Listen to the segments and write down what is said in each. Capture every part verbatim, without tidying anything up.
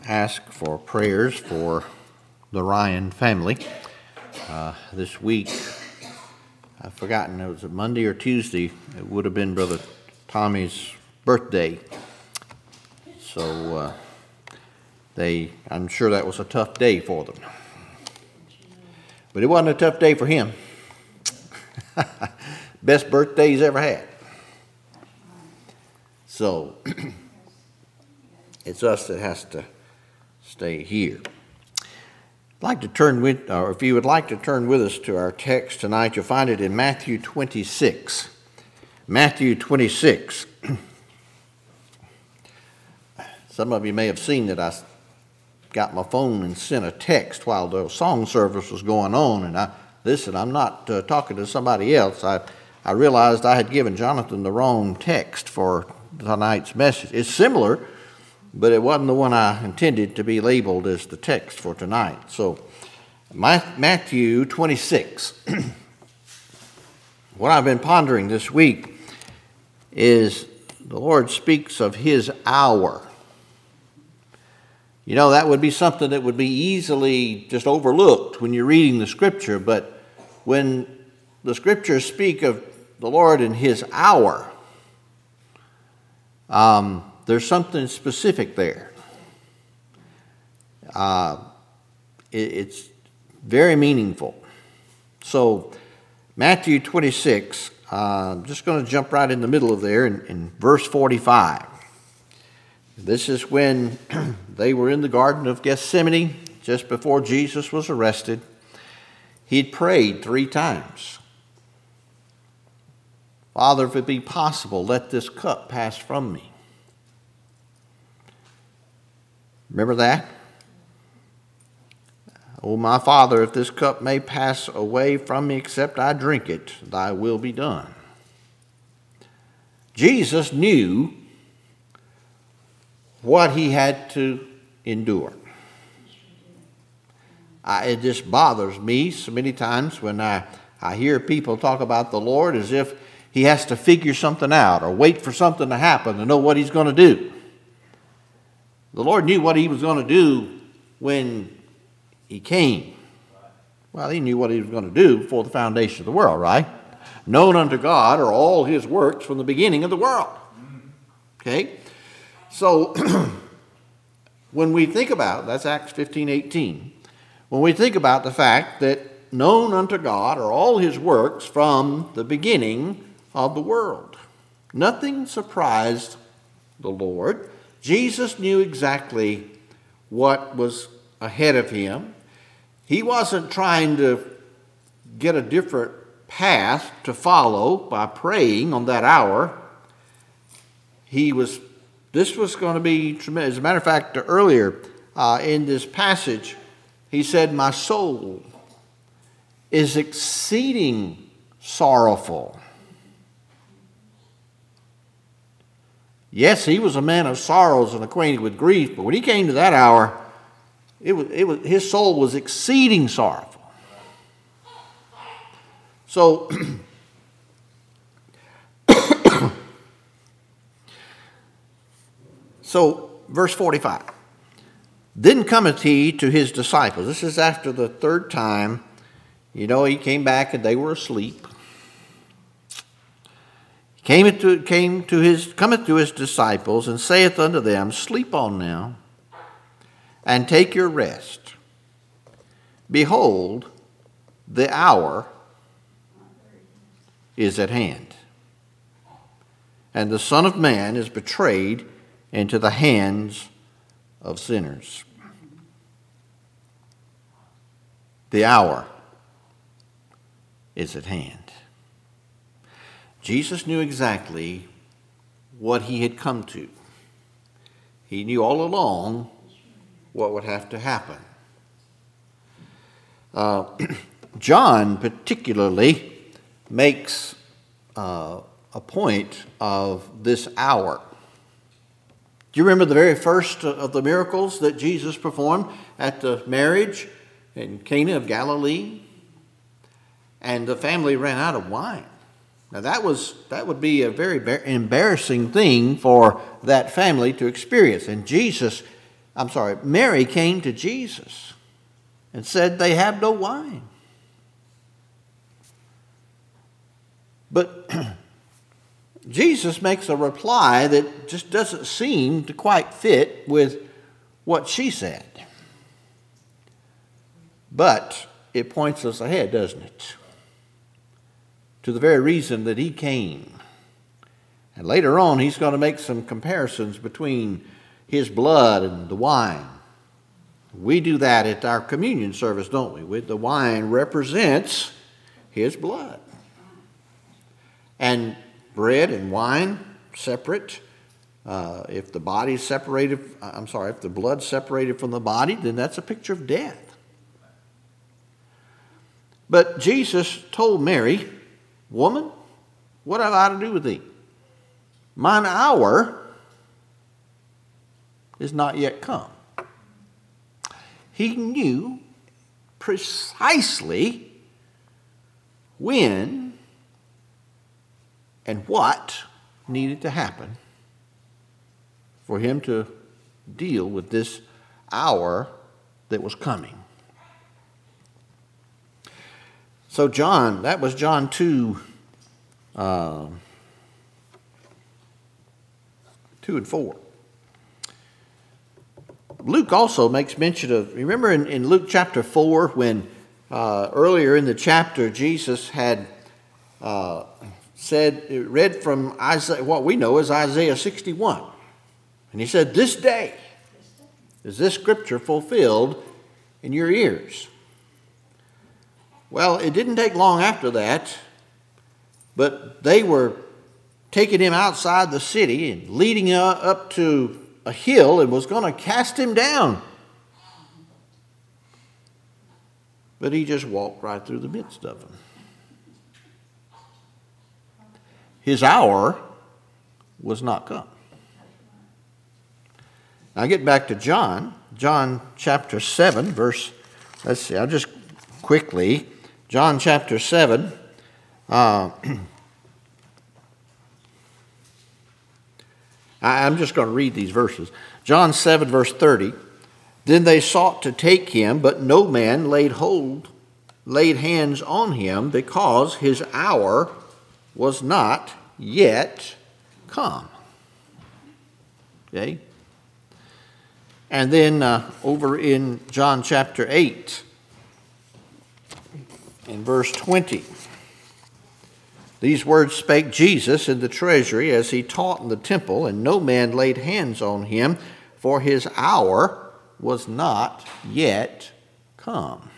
ask for prayers for the Ryan family. Uh, this week, I've forgotten, it was a Monday or Tuesday, it would have been Brother Tommy's birthday. So uh, they, I'm sure that was a tough day for them. But it wasn't a tough day for him. Best birthday he's ever had. So it's us that has to stay here. I'd like to turn with, or if you would like to turn with us to our text tonight, you'll find it in Matthew twenty-six. Matthew twenty-six. Some of you may have seen that I got my phone and sent a text while the song service was going on, and I listen, I'm not uh, talking to somebody else. I, I realized I had given Jonathan the wrong text for tonight's message. It's similar, but it wasn't the one I intended to be labeled as the text for tonight. So, Matthew twenty-six. What I've been pondering this week is the Lord speaks of his hour. You know, that would be something that would be easily just overlooked when you're reading the Scripture, but when the Scriptures speak of the Lord in his hour, um, there's something specific there. Uh, it, it's very meaningful. So, Matthew twenty-six, uh, I'm just going to jump right in the middle of there in, in verse forty-five. This is when they were in the Garden of Gethsemane, just before Jesus was arrested. He'd prayed three times. Father, if it be possible, let this cup pass from me. Remember that? Oh, my Father, if this cup may pass away from me, except I drink it, thy will be done. Jesus knew what he had to endure. I, it just bothers me so many times when I, I hear people talk about the Lord as if he has to figure something out or wait for something to happen to know what he's going to do. The Lord knew what he was going to do when he came. Well, he knew what he was going to do before the foundation of the world, right? Known unto God are all his works from the beginning of the world. Okay? So, when we think about, that's Acts fifteen eighteen, when we think about the fact that known unto God are all his works from the beginning of the world, nothing surprised the Lord. Jesus knew exactly what was ahead of him. He wasn't trying to get a different path to follow by praying on that hour. He was This was going to be tremendous. As a matter of fact, earlier uh, in this passage, he said, my soul is exceeding sorrowful. Yes, he was a man of sorrows and acquainted with grief, but when he came to that hour, it was, it was, his soul was exceeding sorrowful. So, So, verse forty-five. Then cometh he to his disciples. This is after the third time. You know, he came back and they were asleep. He came to, came to his, cometh to his disciples and saith unto them, sleep on now, and take your rest. Behold, the hour is at hand, and the Son of Man is betrayed into the hands of sinners. The hour is at hand. Jesus knew exactly what he had come to. He knew all along what would have to happen. Uh, John particularly makes uh, a point of this hour. Do you remember the very first of the miracles that Jesus performed at the marriage in Cana of Galilee? And the family ran out of wine. Now that was that would be a very embarrassing thing for that family to experience. And Jesus I'm sorry, Mary came to Jesus and said they have no wine. But Jesus makes a reply that just doesn't seem to quite fit with what she said. But it points us ahead, doesn't it? To the very reason that he came. And later on, he's going to make some comparisons between his blood and the wine. We do that at our communion service, don't we? With the wine represents his blood. And bread and wine separate. Uh, if the body's separated, I'm sorry, if the blood's separated from the body, then that's a picture of death. But Jesus told Mary, "Woman, what have I to do with thee? Mine hour is not yet come." He knew precisely when and what needed to happen for him to deal with this hour that was coming. So John, that was John two, uh, two and four. Luke also makes mention of, remember in, in Luke chapter four, when uh, earlier in the chapter Jesus had uh, said, read from Isaiah, what we know as Isaiah sixty-one. And he said, "This day is this scripture fulfilled in your ears." Well, it didn't take long after that, but they were taking him outside the city and leading up to a hill and was going to cast him down. But he just walked right through the midst of them. His hour was not come. Now get back to John, John chapter seven, verse, let's see, I'll just quickly, John chapter seven, uh, I'm just going to read these verses. John seven, verse thirty. "Then they sought to take him, but no man laid hold, laid hands on him, because his hour was not yet come." Okay? And then uh, over in John chapter eight, in verse twenty. "These words spake Jesus in the treasury as he taught in the temple, and no man laid hands on him, for his hour was not yet come."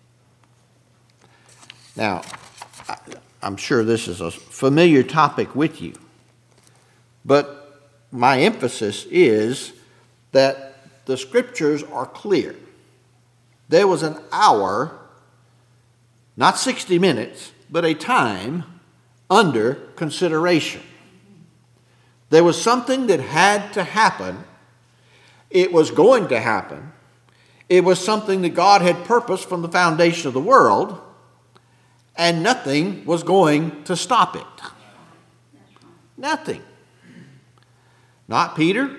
Now, I'm sure this is a familiar topic with you, but my emphasis is that the scriptures are clear. There was an hour, not sixty minutes, but a time under consideration. There was something that had to happen. It was going to happen. It was something that God had purposed from the foundation of the world, and nothing was going to stop it. Nothing. Not Peter.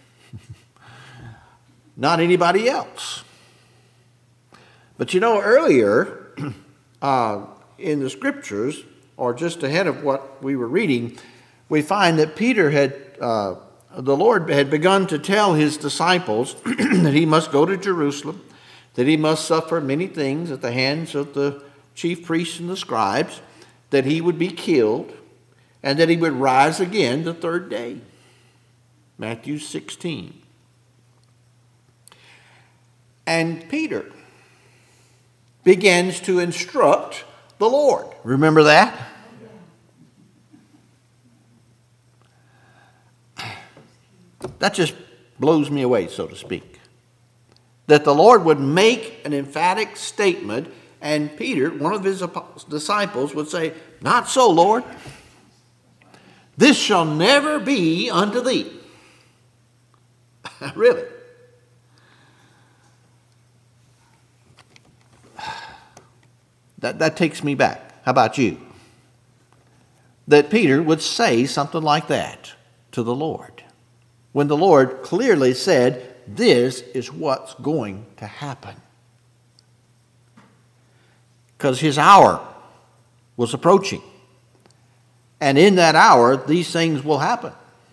Not anybody else. But you know, earlier uh, in the scriptures, or just ahead of what we were reading, we find that Peter had, uh, the Lord had begun to tell his disciples that he must go to Jerusalem, that he must suffer many things at the hands of the chief priests and the scribes, that he would be killed, and that he would rise again the third day. Matthew sixteen. And Peter begins to instruct the Lord. Remember that? That just blows me away, so to speak. That the Lord would make an emphatic statement, and Peter, one of his disciples, would say, "Not so, Lord. This shall never be unto thee." Really? That, that takes me back. How about you? That Peter would say something like that to the Lord, when the Lord clearly said, this is what's going to happen. Because his hour was approaching. And in that hour, these things will happen.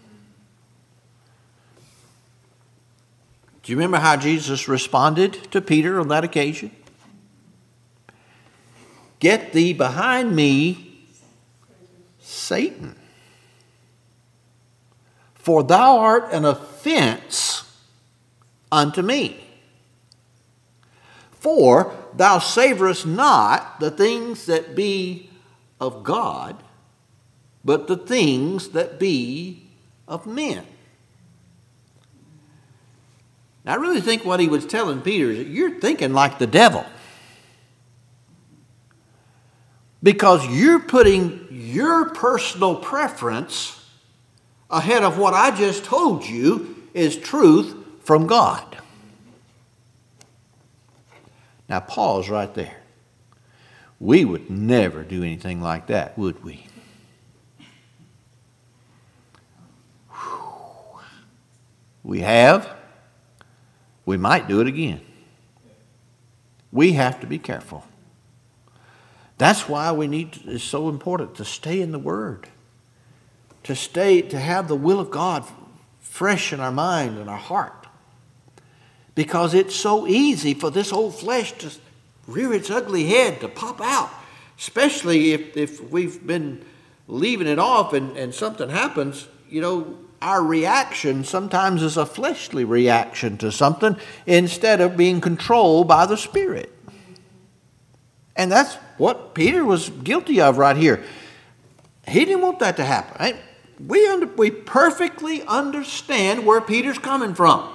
Do you remember how Jesus responded to Peter on that occasion? Get thee behind me, Satan. For thou art an offense unto me. For thou savorest not the things that be of God, but the things that be of men. Now, I really think what he was telling Peter is that you're thinking like the devil. Because you're putting your personal preference ahead of what I just told you is truth from God. Now, pause right there. We would never do anything like that, would we? Whew. We have. We might do it again. We have to be careful. That's why we need to, it's so important to stay in the Word. To stay, to have the will of God fresh in our mind and our heart. Because it's so easy for this old flesh to rear its ugly head, to pop out. Especially if, if we've been leaving it off and, and something happens, you know, our reaction sometimes is a fleshly reaction to something instead of being controlled by the Spirit. And that's what Peter was guilty of right here. He didn't want that to happen. Right? We, under, we perfectly understand where Peter's coming from.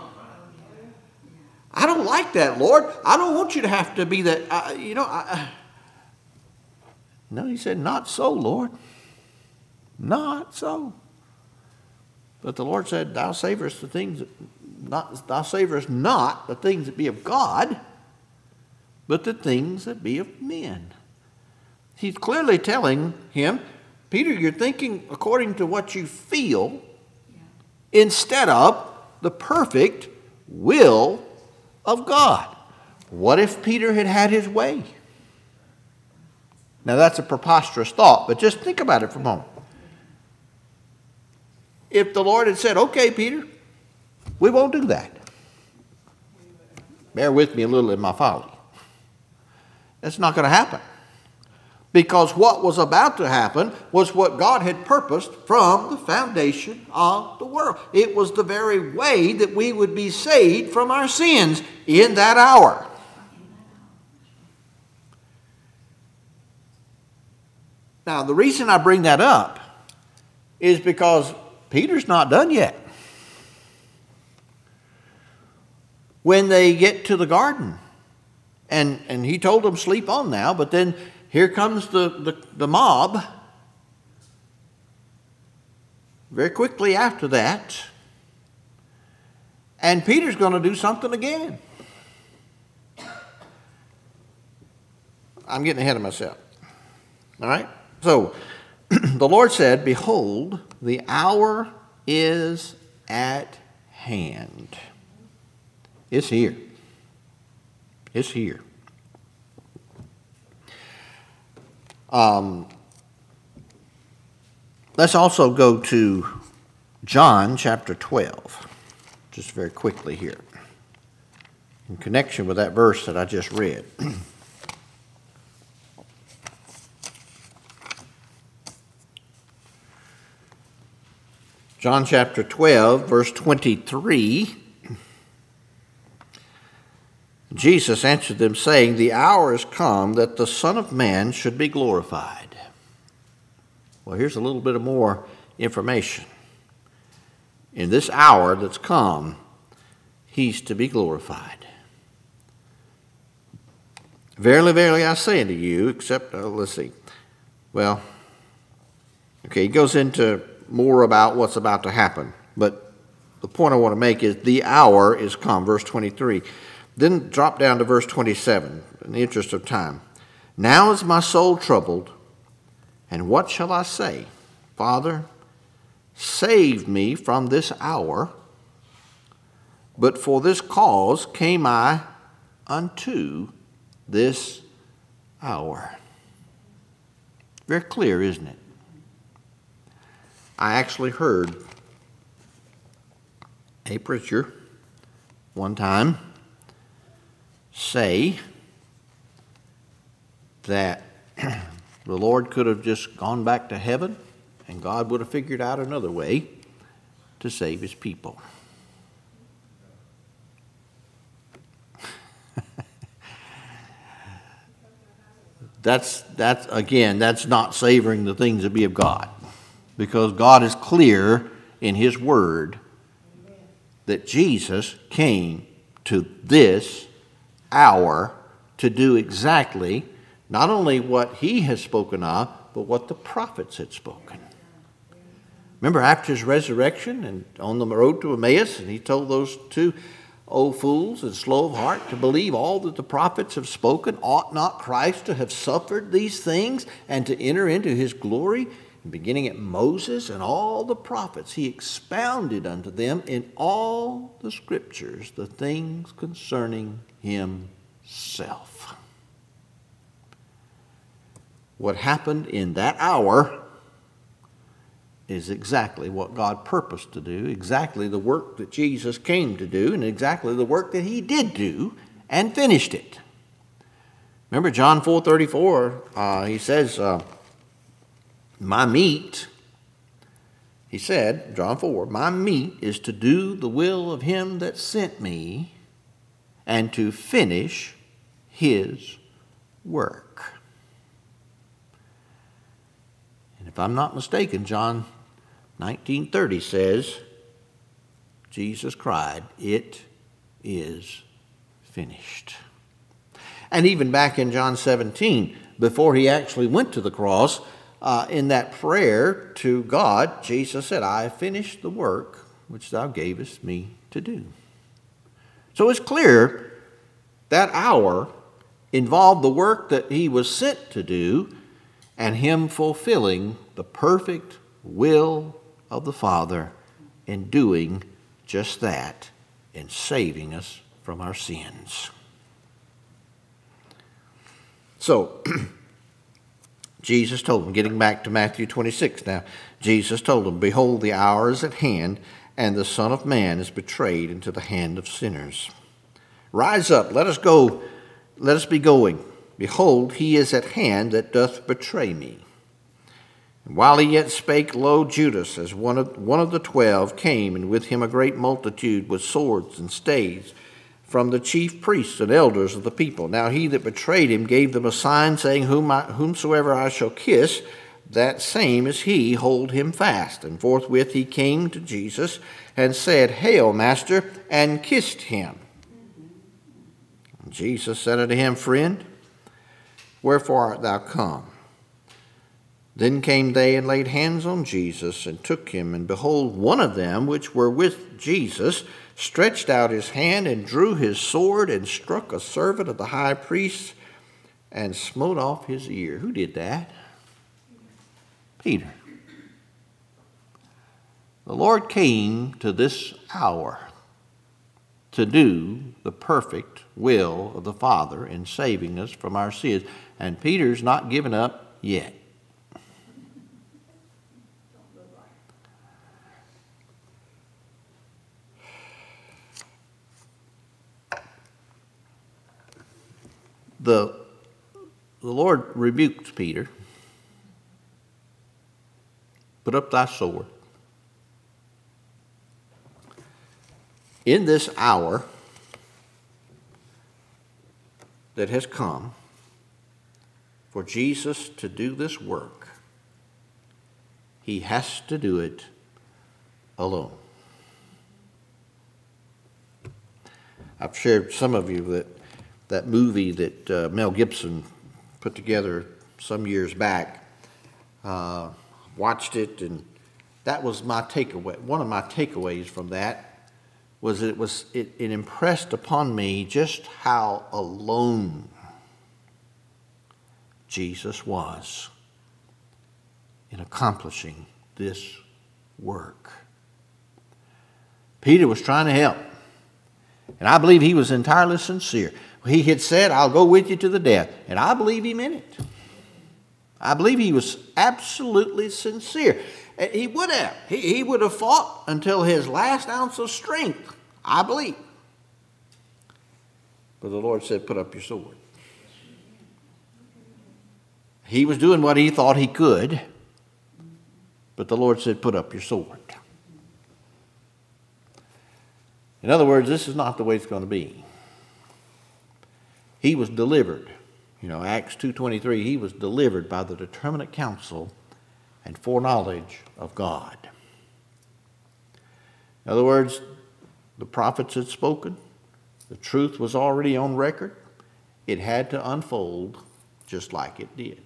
I don't like that, Lord. I don't want you to have to be that. Uh, you know, I, no, he said, not so, Lord. Not so. But the Lord said, thou savorest the things that not thou savorest not the things that be of God, but the things that be of men. He's clearly telling him, Peter, you're thinking according to what you feel instead of the perfect will of God. What if Peter had had his way? Now that's a preposterous thought, but just think about it for a moment. If the Lord had said, okay, Peter, we won't do that. Bear with me a little in my folly. That's not going to happen. Because what was about to happen was what God had purposed from the foundation of the world. It was the very way that we would be saved from our sins in that hour. Now, the reason I bring that up is because Peter's not done yet. When they get to the garden, and, and he told them, sleep on now, but then here comes the, the, the mob very quickly after that, and Peter's going to do something again. I'm getting ahead of myself. All right? So, the Lord said, behold, the hour is at hand. It's here. It's here. Um, let's also go to John chapter twelve, just very quickly here, in connection with that verse that I just read. John chapter twelve, verse twenty-three. Jesus answered them, saying, the hour is come that the Son of Man should be glorified. Well, here's a little bit of more information. In this hour that's come, he's to be glorified. Verily, verily, I say unto you, except, uh, let's see. Well, okay, he goes into more about what's about to happen. But the point I want to make is the hour is come, verse twenty-three. Then drop down to verse twenty-seven, in the interest of time. Now is my soul troubled, and what shall I say? Father, save me from this hour. but for this cause came I unto this hour. Very clear, isn't it? I actually heard a preacher one time say that the Lord could have just gone back to heaven and God would have figured out another way to save his people. That's, that's, again, that's not savoring the things that be of God. Because God is clear in his word that Jesus came to this hour to do exactly not only what he has spoken of, but what the prophets had spoken. Remember after his resurrection and on the road to Emmaus, and he told those two old fools and slow of heart to believe all that the prophets have spoken, ought not Christ to have suffered these things and to enter into his glory? And beginning at Moses and all the prophets, he expounded unto them in all the scriptures the things concerning himself. What happened in that hour is exactly what God purposed to do, exactly the work that Jesus came to do, and exactly the work that he did do and finished it. Remember John four thirty-four, uh, he says, uh, my meat, he said, John four, my meat is to do the will of him that sent me and to finish his work. And if I'm not mistaken, John nineteen thirty says, Jesus cried, it is finished. And even back in John seventeen, before he actually went to the cross, uh, in that prayer to God, Jesus said, I have finished the work which thou gavest me to do. So it's clear that hour involved the work that he was sent to do and him fulfilling the perfect will of the Father in doing just that, in saving us from our sins. So, Jesus told them, getting back to Matthew twenty-six now, Jesus told them, behold, the hour is at hand, and the Son of Man is betrayed into the hand of sinners. Rise up, let us go, let us be going. Behold, he is at hand that doth betray me. And while he yet spake, lo, Judas, as one of, one of the twelve, came, and with him a great multitude with swords and staves, from the chief priests and elders of the people. Now he that betrayed him gave them a sign, saying, Whom I, Whomsoever I shall kiss, that same is he, hold him fast. And forthwith he came to Jesus, and said, Hail, Master, and kissed him. And Jesus said unto him, Friend, wherefore art thou come? Then came they and laid hands on Jesus, and took him. And behold, one of them which were with Jesus stretched out his hand, and drew his sword, and struck a servant of the high priest, and smote off his ear. Who did that? Peter. The Lord came to this hour to do the perfect will of the Father in saving us from our sins. And Peter's not given up yet. The, the Lord rebuked Peter. Put up thy sword. In this hour that has come for Jesus to do this work, he has to do it alone. I've shared some of you that that movie that uh, Mel Gibson put together some years back. Uh, watched it, and that was my takeaway. One of my takeaways from that was that it was it, it impressed upon me just how alone Jesus was in accomplishing this work. Peter was trying to help. And I believe he was entirely sincere. He had said, I'll go with you to the death. And I believe he meant it. I believe he was absolutely sincere. He would have. He, he would have fought until his last ounce of strength, I believe. But the Lord said, put up your sword. He was doing what he thought he could. But the Lord said, put up your sword. In other words, this is not the way it's going to be. He was delivered. You know, Acts two twenty-three, he was delivered by the determinate counsel and foreknowledge of God. In other words, the prophets had spoken. The truth was already on record. It had to unfold just like it did.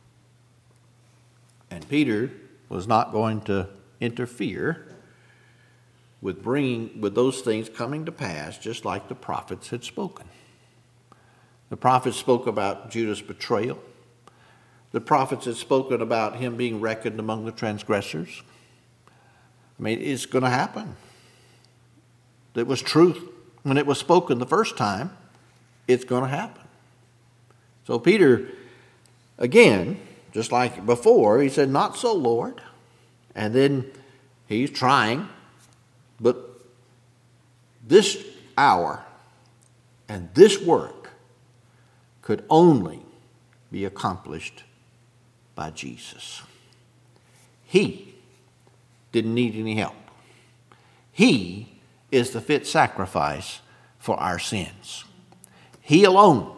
And Peter was not going to interfere with bringing, with those things coming to pass just like the prophets had spoken. The prophets spoke about Judas' betrayal. The prophets had spoken about him being reckoned among the transgressors. I mean, it's going to happen. It was truth when it was spoken the first time. It's going to happen. So Peter, again, just like before, he said, not so, Lord. And then he's trying, but this hour and this work could only be accomplished by Jesus. He didn't need any help. He is the fit sacrifice for our sins. He alone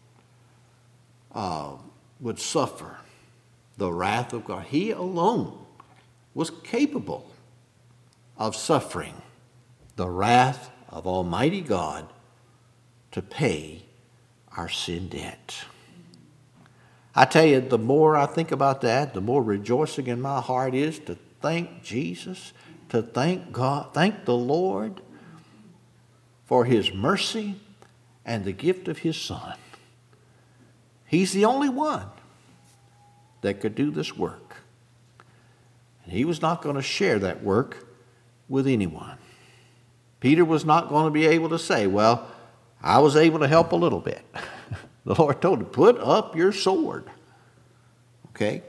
uh, would suffer the wrath of God. He alone was capable of suffering the wrath of Almighty God to pay our sin debt. I tell you, the more I think about that, the more rejoicing in my heart is to thank Jesus, to thank God, thank the Lord for his mercy and the gift of his Son. He's the only one that could do this work. And he was not going to share that work with anyone. Peter was not going to be able to say, well, I was able to help a little bit. The Lord told him, put up your sword. Okay?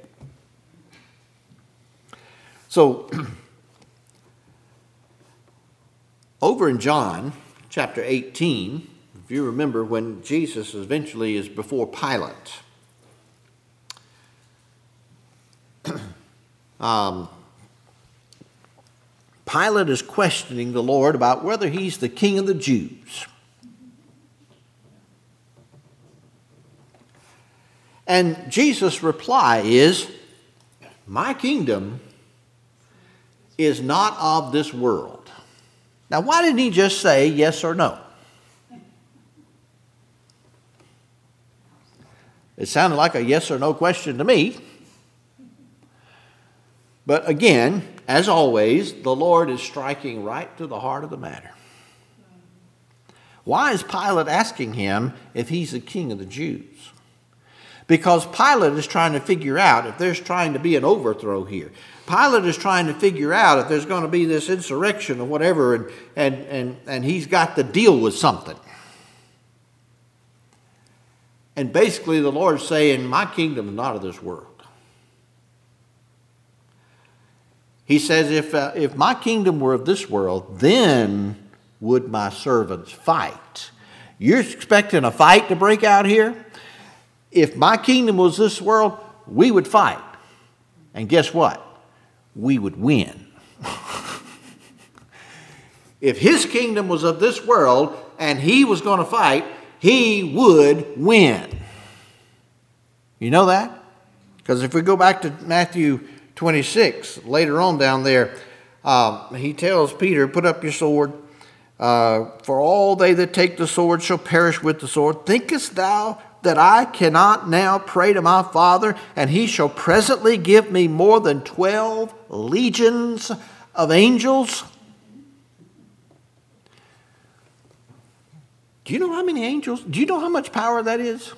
So, over in John chapter eighteen, if you remember when Jesus eventually is before Pilate, um, Pilate is questioning the Lord about whether he's the king of the Jews. And Jesus' reply is, my kingdom is not of this world. Now, why didn't he just say yes or no? It sounded like a yes or no question to me. But again, as always, the Lord is striking right to the heart of the matter. Why is Pilate asking him if he's the king of the Jews? Because Pilate is trying to figure out if there's trying to be an overthrow here. Pilate is trying to figure out if there's going to be this insurrection or whatever, and, and, and, and he's got to deal with something. And basically the Lord's saying, my kingdom is not of this world. He says, if, uh, if my kingdom were of this world, then would my servants fight. You're expecting a fight to break out here? If my kingdom was this world, we would fight. And guess what? We would win. If his kingdom was of this world and he was going to fight, he would win. You know that? Because if we go back to Matthew twenty-six, later on down there, uh, he tells Peter, put up your sword. Uh, for all they that take the sword shall perish with the sword. Thinkest thou that I cannot now pray to my Father, and he shall presently give me more than twelve legions of angels? Do you know how many angels? Do you know how much power that is?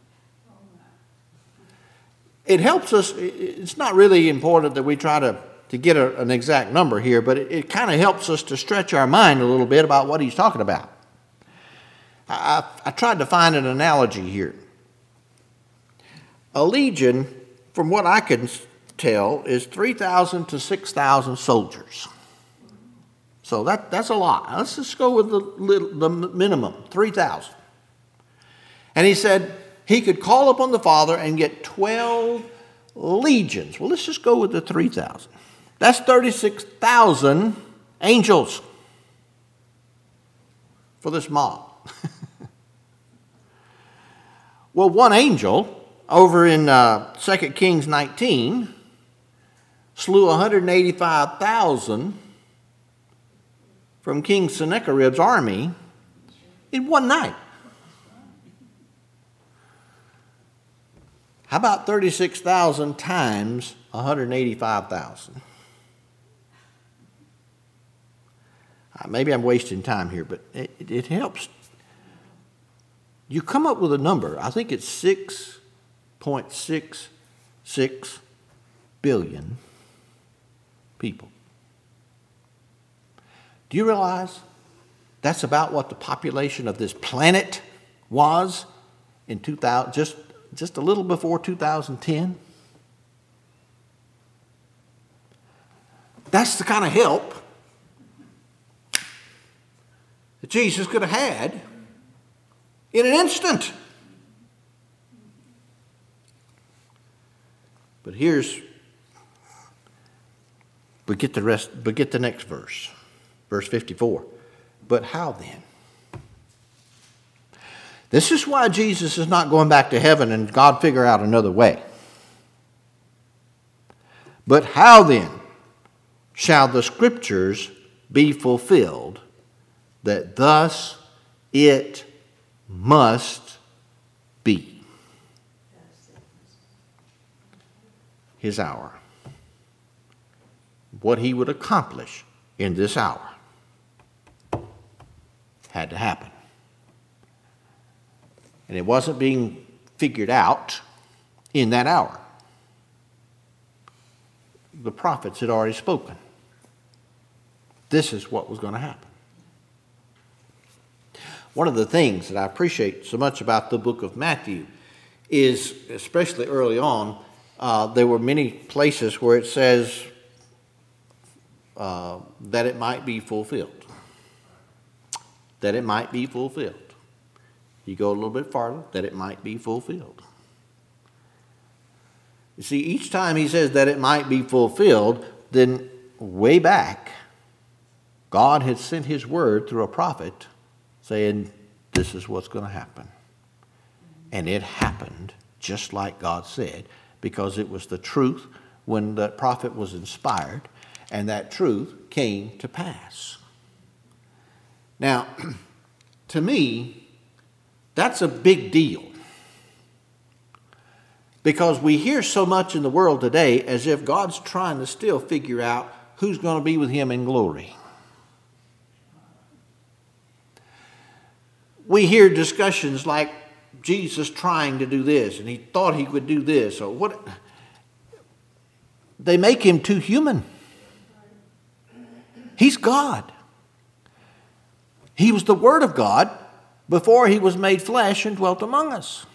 It helps us. It's not really important that we try to, to get a, an exact number here, but it, it kind of helps us to stretch our mind a little bit about what he's talking about. I, I, I tried to find an analogy here. A legion, from what I can tell, is three thousand to six thousand soldiers. So that, that's a lot. Let's just go with the, little, the minimum, three thousand. And he said he could call upon the Father and get twelve legions. Well, let's just go with the three thousand. That's thirty-six thousand angels for this mob. Well, one angel over in uh, Second Kings nineteen slew one hundred eighty-five thousand from King Sennacherib's army in one night. How about thirty-six thousand times one hundred eighty-five thousand? Uh, maybe I'm wasting time here, but it, it helps. You come up with a number. I think it's six point six six billion people. Do you realize that's about what the population of this planet was in two thousand, just, just a little before two thousand ten? That's the kind of help that Jesus could have had in an instant. But here's, but get the rest, but get the next verse. Verse fifty-four. But how then? This is why Jesus is not going back to heaven and God figure out another way. But how then shall the scriptures be fulfilled that thus it must be? His hour. What he would accomplish in this hour had to happen. And it wasn't being figured out in that hour. The prophets had already spoken. This is what was going to happen. One of the things that I appreciate so much about the book of Matthew is, especially early on, uh, there were many places where it says uh, that it might be fulfilled. That it might be fulfilled. You go a little bit farther, that it might be fulfilled. You see, each time he says that it might be fulfilled, then way back, God had sent his word through a prophet saying, this is what's going to happen. And it happened just like God said, because it was the truth when the prophet was inspired, and that truth came to pass. Now, to me, that's a big deal. Because we hear so much in the world today as if God's trying to still figure out who's going to be with him in glory. We hear discussions like Jesus trying to do this, and he thought he would do this, or what. They make him too human. He's God. He was the Word of God before he was made flesh and dwelt among us.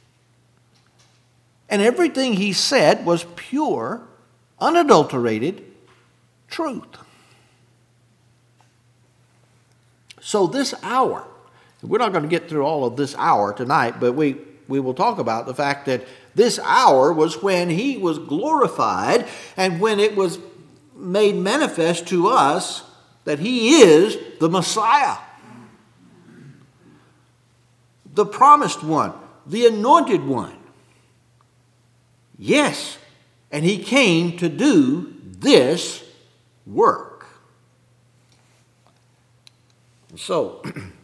And everything he said was pure, unadulterated truth. So this hour, we're not going to get through all of this hour tonight, but we, we will talk about the fact that this hour was when he was glorified and when it was made manifest to us that he is the Messiah, the promised one, the anointed one. Yes, and he came to do this work. So,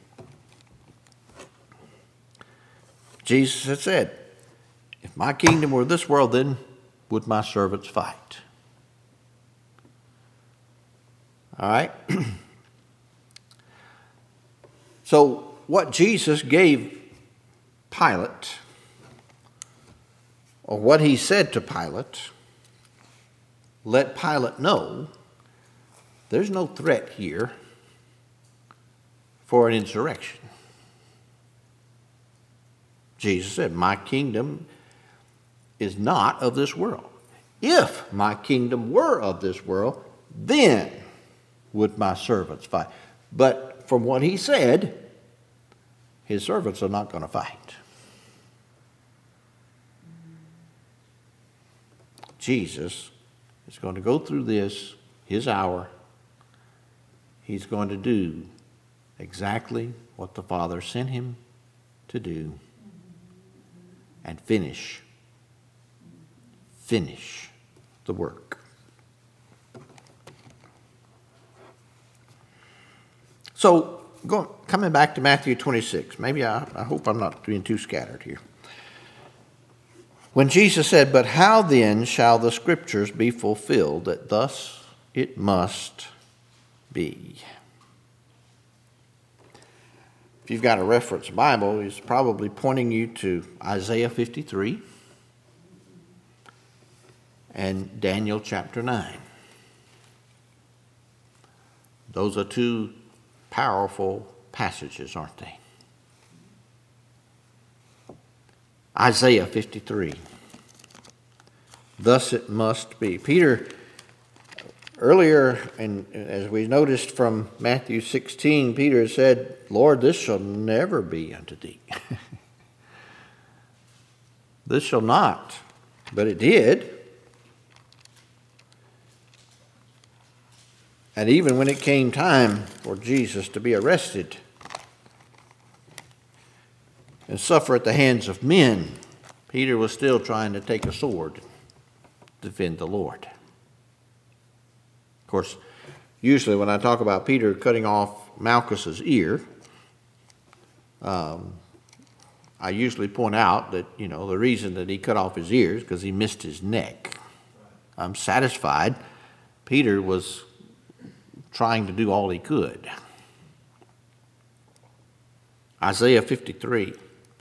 Jesus had said, if my kingdom were this world, then would my servants fight. All right? So, what Jesus gave Pilate, or what he said to Pilate, let Pilate know there's no threat here for an insurrection. Jesus said, my kingdom is not of this world. If my kingdom were of this world, then would my servants fight. But from what he said, his servants are not going to fight. Jesus is going to go through this, his hour. He's going to do exactly what the Father sent him to do and finish, finish the work. So, going, coming back to Matthew twenty-six, maybe I, I hope I'm not being too scattered here. When Jesus said, but how then shall the scriptures be fulfilled, that thus it must be? If you've got a reference Bible, he's probably pointing you to Isaiah fifty-three and Daniel chapter nine. Those are two powerful passages, aren't they? Isaiah fifty-three. Thus it must be. Peter, earlier, and as we noticed from Matthew sixteen, Peter said, Lord, this shall never be unto thee. This shall not. But it did. And even when it came time for Jesus to be arrested and suffer at the hands of men, Peter was still trying to take a sword to defend the Lord. Of course, usually when I talk about Peter cutting off Malchus's ear, um, I usually point out that, you know, the reason that he cut off his ear is because he missed his neck. I'm satisfied Peter was trying to do all he could. Isaiah fifty-three.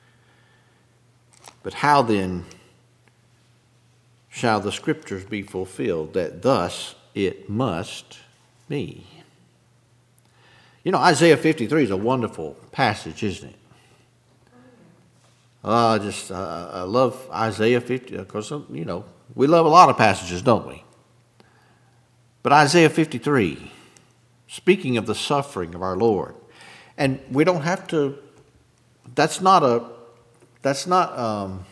But how then shall the scriptures be fulfilled, that thus it must be? You know, Isaiah fifty-three is a wonderful passage, isn't it? Uh, just uh, I love Isaiah fifty, because, you know, we love a lot of passages, don't we? But Isaiah fifty-three, speaking of the suffering of our Lord, and we don't have to, that's not a, that's not um,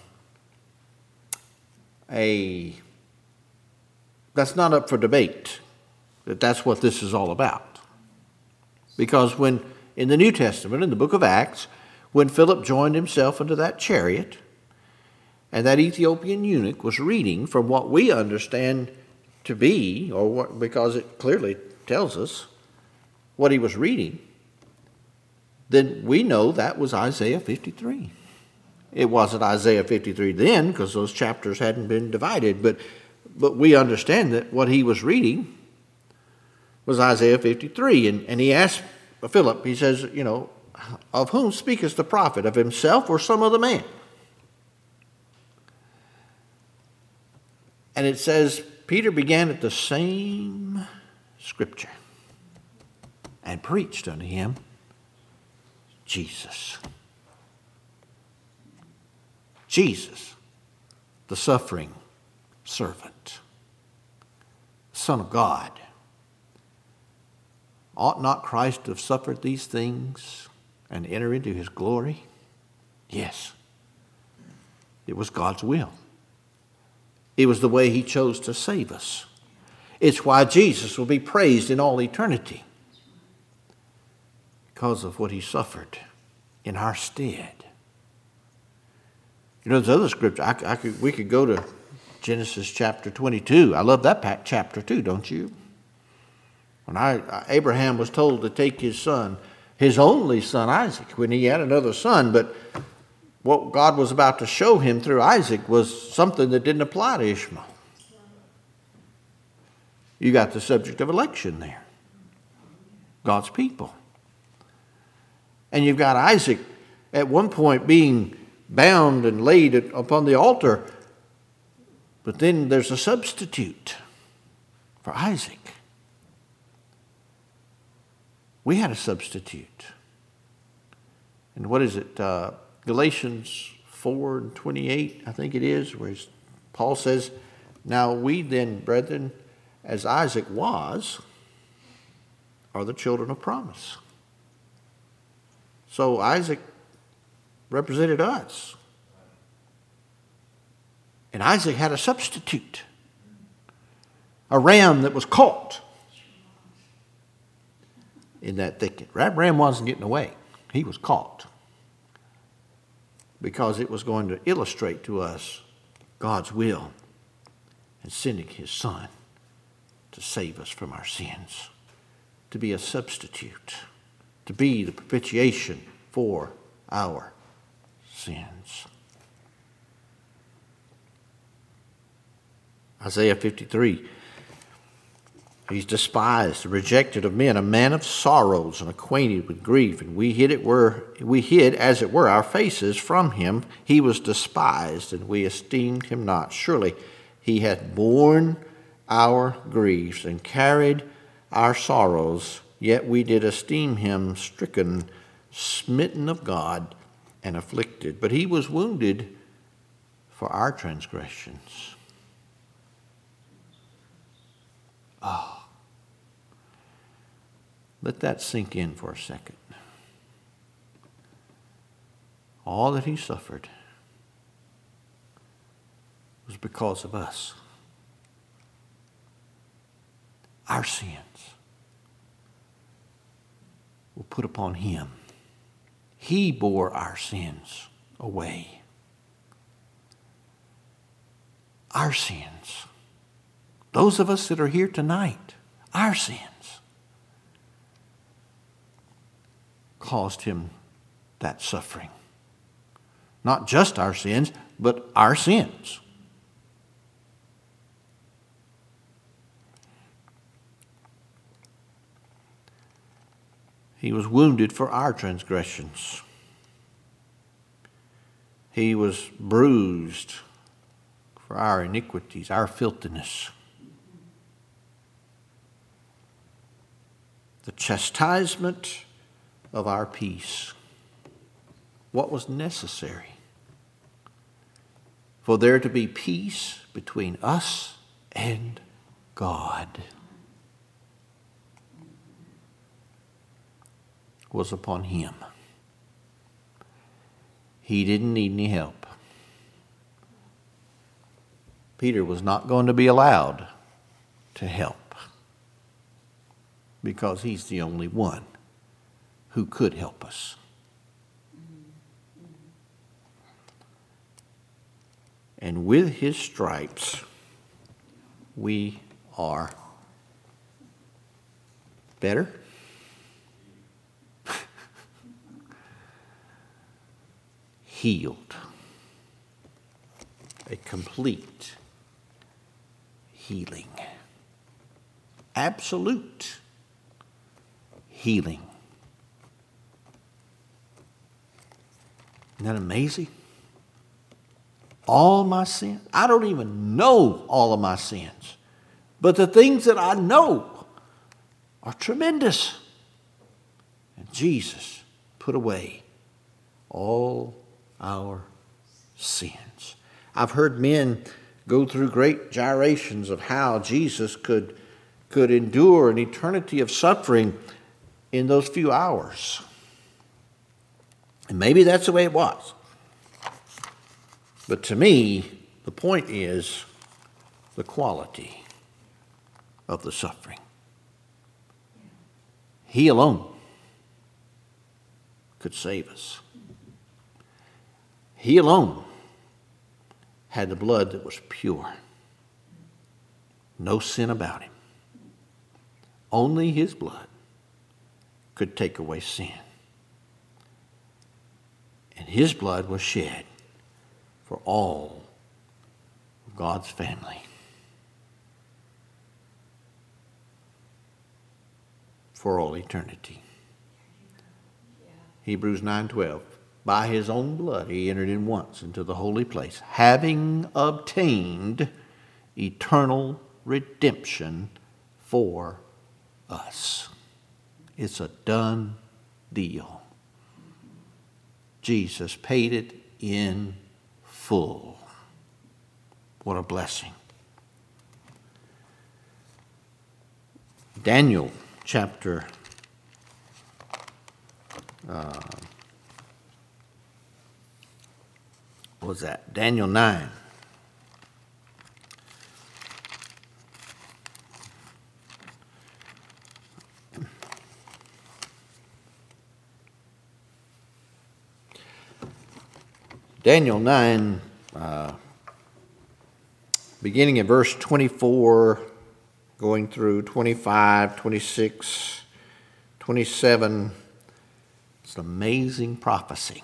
a, that's not up for debate, that that's what this is all about. Because when, in the New Testament, in the book of Acts, when Philip joined himself into that chariot, and that Ethiopian eunuch was reading from what we understand to be, or what, because it clearly tells us what he was reading, then we know that was Isaiah fifty-three. It wasn't Isaiah fifty-three then, because those chapters hadn't been divided, but, but we understand that what he was reading was Isaiah fifty-three. And, and he asked Philip, he says, you know, of whom speaketh the prophet, of himself or some other man? And it says, Peter began at the same scripture and preached unto him Jesus. Jesus, the suffering servant, Son of God. Ought not Christ to have suffered these things and enter into his glory? Yes. It was God's will. It was the way he chose to save us. It's why Jesus will be praised in all eternity, because of what he suffered in our stead. You know, there's other scripture. I, I could, we could go to Genesis chapter twenty-two. I love that chapter too, don't you? When I, Abraham was told to take his son, his only son Isaac, when he had another son, but what God was about to show him through Isaac was something that didn't apply to Ishmael. You got the subject of election there. God's people. And you've got Isaac at one point being bound and laid upon the altar, but then there's a substitute. for Isaac. We had a substitute. And what is it? Uh, Galatians four and twenty-eight, I think it is, where Paul says, now we then, brethren, as Isaac was, are the children of promise. So Isaac represented us. And Isaac had a substitute, a ram that was caught in that thicket. That ram wasn't getting away. He was caught because it was going to illustrate to us God's will in sending his son to save us from our sins, to be a substitute, to be the propitiation for our sins. Isaiah fifty-three, he's despised, rejected of men, a man of sorrows and acquainted with grief, and we hid it were we hid as it were our faces from him. He was despised, and we esteemed him not. Surely he hath borne our griefs and carried our sorrows, yet we did esteem him stricken, smitten of God, and afflicted. But he was wounded for our transgressions. Oh, let that sink in for a second. All that he suffered was because of us. Our sins were put upon him. He bore our sins away. Our sins. Those of us that are here tonight, our sins caused him that suffering. Not just our sins, but our sins. He was wounded for our transgressions. He was bruised for our iniquities, our filthiness. The chastisement of our peace. What was necessary for there to be peace between us and God was upon him. He didn't need any help. Peter was not going to be allowed to help because he's the only one who could help us. And with his stripes, we are better. Healed. A complete healing. Absolute healing. Isn't that amazing? All my sins. I don't even know all of my sins. But the things that I know are tremendous. And Jesus put away all our sins. I've heard men go through great gyrations of how Jesus could, could endure an eternity of suffering in those few hours. And maybe that's the way it was. But to me, the point is the quality of the suffering. He alone could save us. He alone had the blood that was pure. No sin about him. Only his blood could take away sin. And his blood was shed for all of God's family. For all eternity. Hebrews nine twelve. By his own blood he entered in once into the holy place, having obtained eternal redemption for us. It's a done deal. Jesus paid it in full. What a blessing. Daniel chapter uh, what was that? Daniel nine. Daniel nine, uh, beginning at verse twenty-four, going through twenty-five, twenty-six, twenty-seven. It's an amazing prophecy.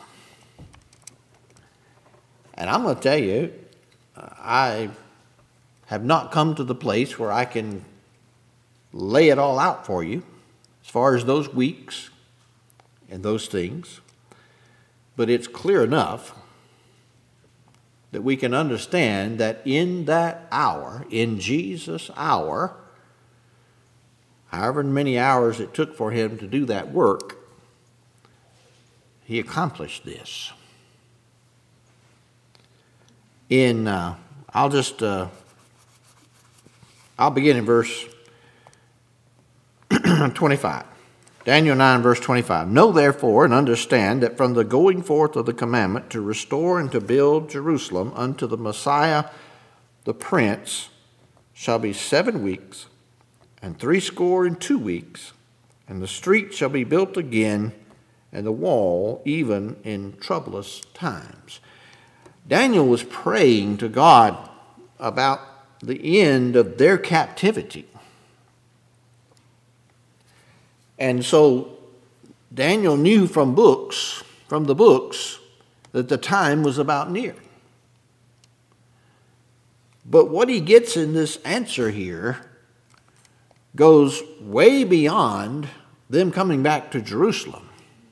And I'm going to tell you, I have not come to the place where I can lay it all out for you as far as those weeks and those things. But it's clear enough that we can understand that in that hour, in Jesus' hour, however many hours it took for him to do that work, he accomplished this. In, uh, I'll just, uh, I'll begin in verse twenty-five. Daniel nine, verse twenty-five. Know therefore and understand that from the going forth of the commandment to restore and to build Jerusalem unto the Messiah, the Prince, shall be seven weeks, and threescore and two weeks, and the street shall be built again, and the wall even in troublous times. Daniel was praying to God about the end of their captivity. And so Daniel knew from books, from the books, that the time was about near. But what he gets in this answer here goes way beyond them coming back to Jerusalem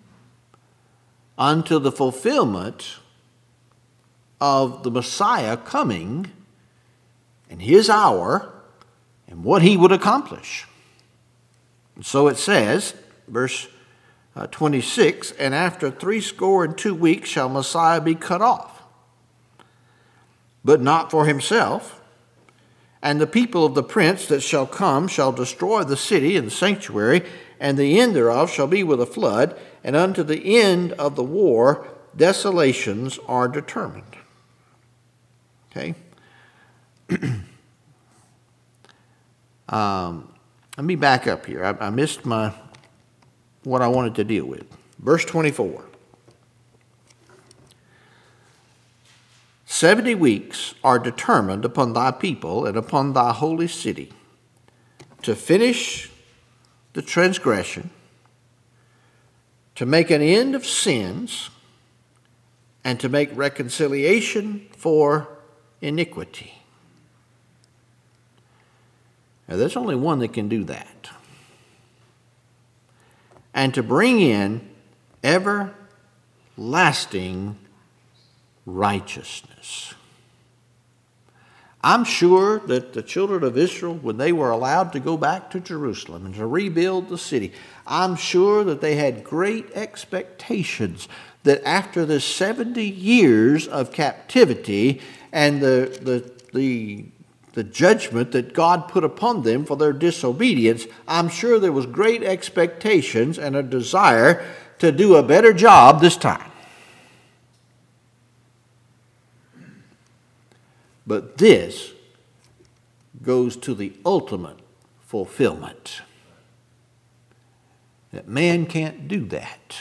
unto the fulfillment of the Messiah coming and his hour and what he would accomplish. And so it says, verse uh, twenty-six, and after threescore and two weeks shall Messiah be cut off, but not for himself. And the people of the prince that shall come shall destroy the city and the sanctuary, and the end thereof shall be with a flood, and unto the end of the war desolations are determined. Okay? um, let me back up here. I, I missed my what I wanted to deal with. Verse twenty-four. Seventy weeks are determined upon thy people and upon thy holy city to finish the transgression, to make an end of sins, and to make reconciliation for iniquity. Now, there's only one that can do that. And to bring in everlasting righteousness. I'm sure that the children of Israel, when they were allowed to go back to Jerusalem and to rebuild the city, I'm sure that they had great expectations that after the seventy years of captivity and the, the, the, the judgment that God put upon them for their disobedience, I'm sure there was great expectations and a desire to do a better job this time. But this goes to the ultimate fulfillment. That man can't do that.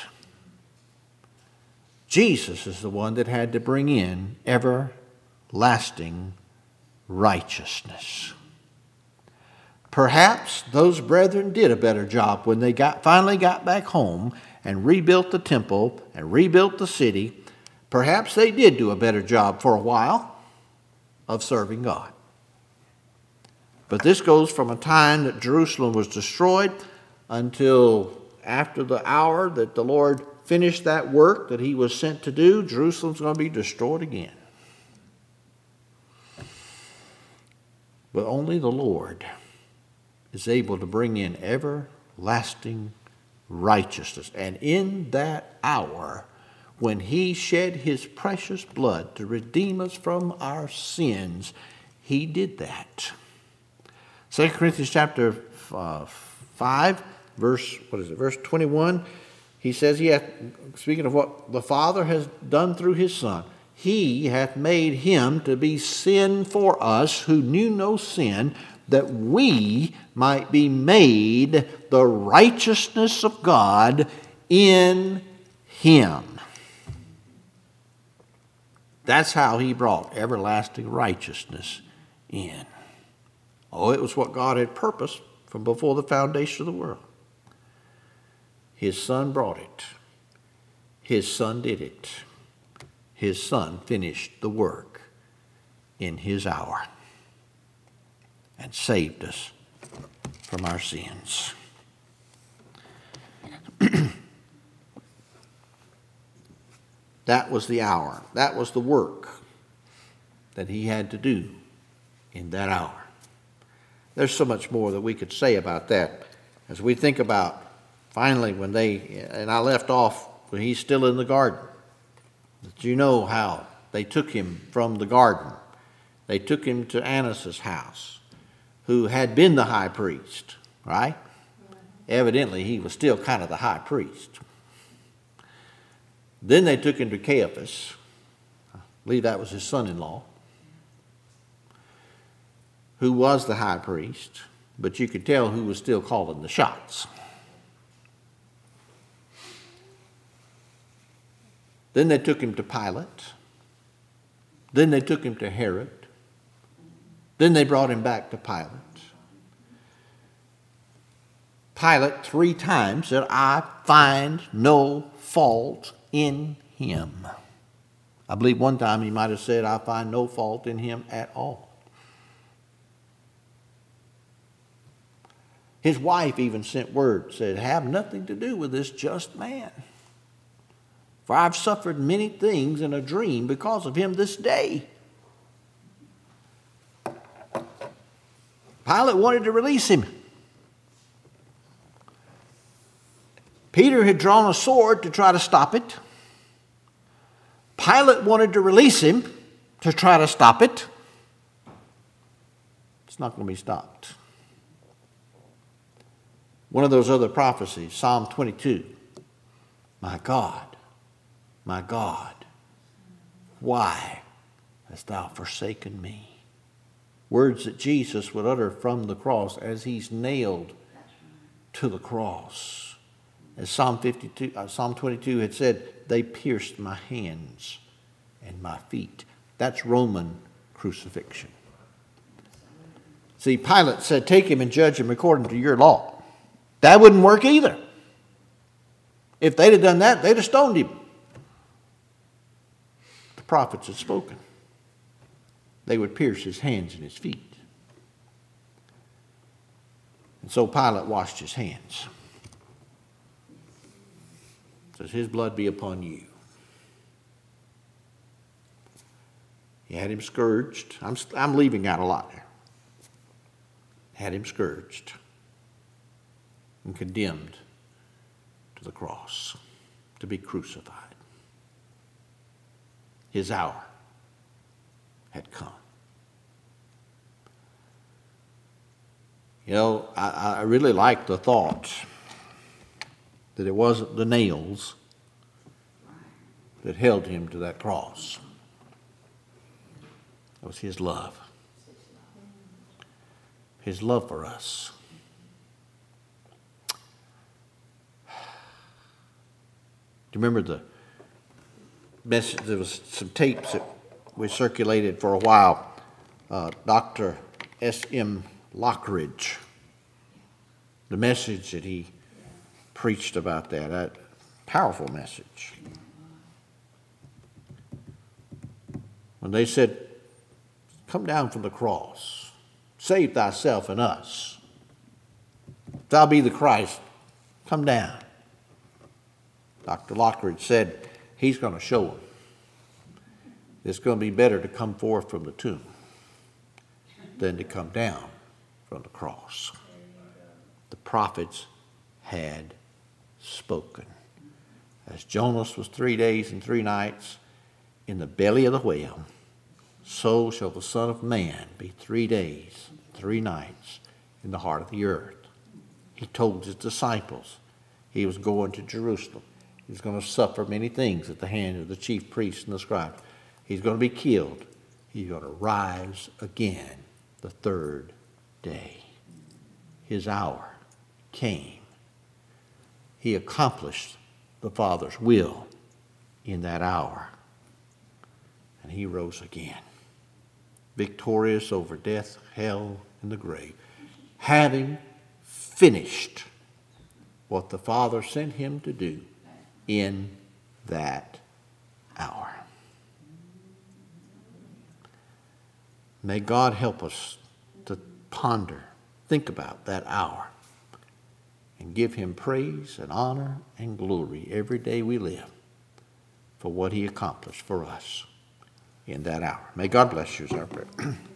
Jesus is the one that had to bring in everlasting righteousness. Perhaps those brethren did a better job when they got finally got back home and rebuilt the temple and rebuilt the city. Perhaps they did do a better job for a while of serving God. But this goes from a time that Jerusalem was destroyed until after the hour that the Lord finished that work that he was sent to do. Jerusalem's going to be destroyed again. But only the Lord is able to bring in everlasting righteousness. And in that hour, when he shed his precious blood to redeem us from our sins, he did that. Second Corinthians chapter uh, five, verse, what is it, verse twenty-one, he says, he hath, speaking of what the Father has done through his Son, he hath made him to be sin for us who knew no sin, that we might be made the righteousness of God in him. That's how he brought everlasting righteousness in. Oh, it was what God had purposed from before the foundation of the world. His Son brought it. His Son did it. His Son finished the work in his hour and saved us from our sins. That was the hour. That was the work that he had to do in that hour. There's so much more that we could say about that as we think about finally when they, and I left off when he's still in the garden. But you know how they took him from the garden. They took him to Annas' house, who had been the high priest, right? Evidently, he was still kind of the high priest. Then they took him to Caiaphas. I believe that was his son-in-law, who was the high priest, but you could tell who was still calling the shots. Then they took him to Pilate. Then they took him to Herod. Then they brought him back to Pilate. Pilate three times said, I find no fault in him. I believe one time he might have said, I find no fault in him at all. His wife even sent word, said, have nothing to do with this just man. For I've suffered many things in a dream because of him this day. Pilate wanted to release him. Peter had drawn a sword to try to stop it. Pilate wanted to release him to try to stop it. It's not going to be stopped. One of those other prophecies, Psalm twenty-two. My God, my God, why hast thou forsaken me? Words that Jesus would utter from the cross as he's nailed to the cross. As Psalm fifty-two, uh, Psalm twenty-two had said, they pierced my hands and my feet. That's Roman crucifixion. See, Pilate said, take him and judge him according to your law. That wouldn't work either. If they'd have done that, they'd have stoned him. The prophets had spoken. They would pierce his hands and his feet. And so Pilate washed his hands. Says, his blood be upon you. He had him scourged. I'm, I'm leaving out a lot there. Had him scourged and condemned to the cross to be crucified. His hour had come. You know, I, I really like the thought that it wasn't the nails that held him to that cross. It was his love. His love for us. Do you remember the message? There was some tapes that we circulated for a while. Uh, Doctor S M Lockridge, the message that he preached about that, that powerful message. When they said, come down from the cross, save thyself and us. If thou be the Christ, come down. Doctor Lockridge said he's going to show them it's going to be better to come forth from the tomb than to come down from the cross. the prophets had spoken. As Jonas was three days and three nights in the belly of the whale, so shall the Son of Man be three days, three nights in the heart of the earth. He told his disciples he was going to Jerusalem. He was going to suffer many things at the hand of the chief priests and the scribes. He's going to be killed. He's going to rise again the third day. His hour came. He accomplished the Father's will in that hour. And he rose again, victorious over death, hell, and the grave, having finished what the Father sent him to do in that hour. May God help us to ponder, think about that hour, and give him praise and honor and glory every day we live for what he accomplished for us in that hour. May God bless you, is our prayer.